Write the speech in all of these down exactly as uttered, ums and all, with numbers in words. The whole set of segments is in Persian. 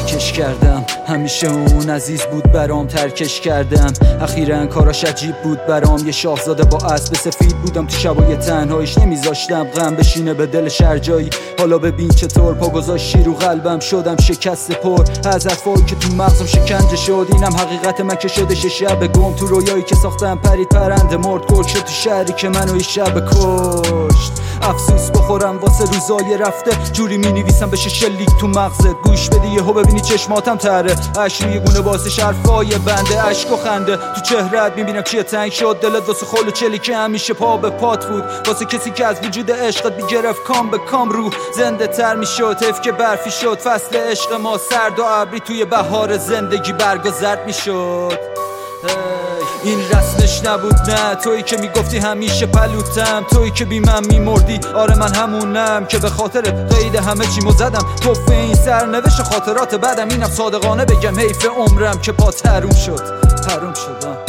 درکش کردم، همیشه اون عزیز بود برام ترکش کردم. اخیراً کاراش عجیب بود برام، یه شاهزاده با اسب سفید بودم تو شبای تنهاییش، نمیذاشتم غم بشینه به دل شرجایی. حالا ببین چطور پا گذاشتی رو قلبم، شدم شکست پر از حرفایی که تو مغزم شکنجه شد. اینم حقیقت من که شدش شب گم تو رویایی که ساختم، پرید پرنده مرد گل شد تو شهری که منو این شب کشت. افسوس بخورم واسه روزای رفته، جوری می نویسم بشه شلیک تو مغزت. گوش بدی یهو ببینی چشماتم تره، عشق روی گونه واسه حرفای بنده، عشق و خنده تو چهرت میبینم چیه تنگ شد دلت واسه خول و چلی که همیشه پا به پات بود، واسه کسی که از وجود عشقت بیگرفت کام به کام رو زنده تر میشد. حیف که برفی شد فصل عشق ما، سرد و ابری توی بهار زندگی برگا زرد میشد. این رسمش نبود نه، تویی که میگفتی همیشه پلوتم، تویی که بی من میمردی. آره من همونم که به خاطرت قید همه چیمو زدم، توفه این سرنوشت خاطرات بعدم. اینم صادقانه بگم حیف عمرم که پات حروم شد، حروم شدم.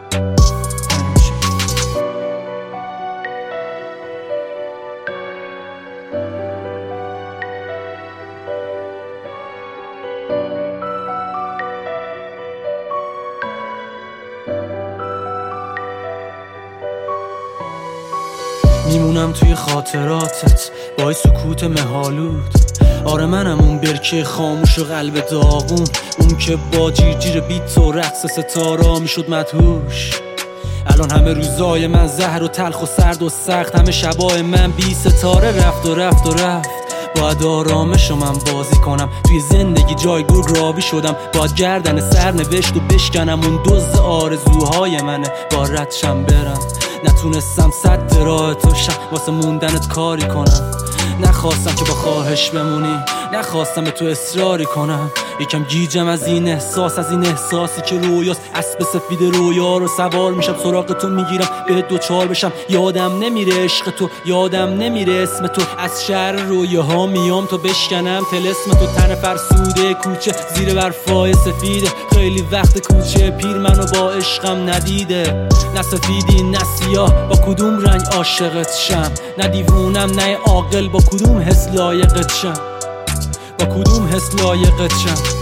میمونم توی خاطراتت با سکوت مهالود. آره منم اون برکه خاموش و قلب داغون، اون که با جیر جیر بیت و رقص ستارا میشد مدهوش. الان همه روزای من زهر و تلخ و سرد و سخت، همه شبای من بی ستاره رفت و رفت و رفت. باید آرامش رو من بازی کنم، توی زندگی جای گرگ رابی شدم. باید گردن سر نوشت و بشکنم، اون دزد آرزوهای منه با ردشم برم. نتونستم صد راه تو شم واسه موندنت کاری کنم، نخواستم که با خواهش بمونی، نخواستم به تو اصراری کنم. یکم گیجم از این احساس، از این احساسی که رویاست. اسب سفید رویا رو سوار میشم، سراغ تو میگیرم به دوچار بشم. یادم نمیره عشق تو، یادم نمیره اسم تو. از شهر رویاها میام تو بشکنم طلسم تو. تن فرسوده کوچه زیر برفای سفیده، خیلی وقت کوچه پیر منو با عشقم ندیده. نه سفیدی نه سیاه، با کدوم رنگ عاشقت شم؟ نه دیوونم نه عاقل، با کدوم حس لایقت شم؟ با کدوم حس لایقت شم؟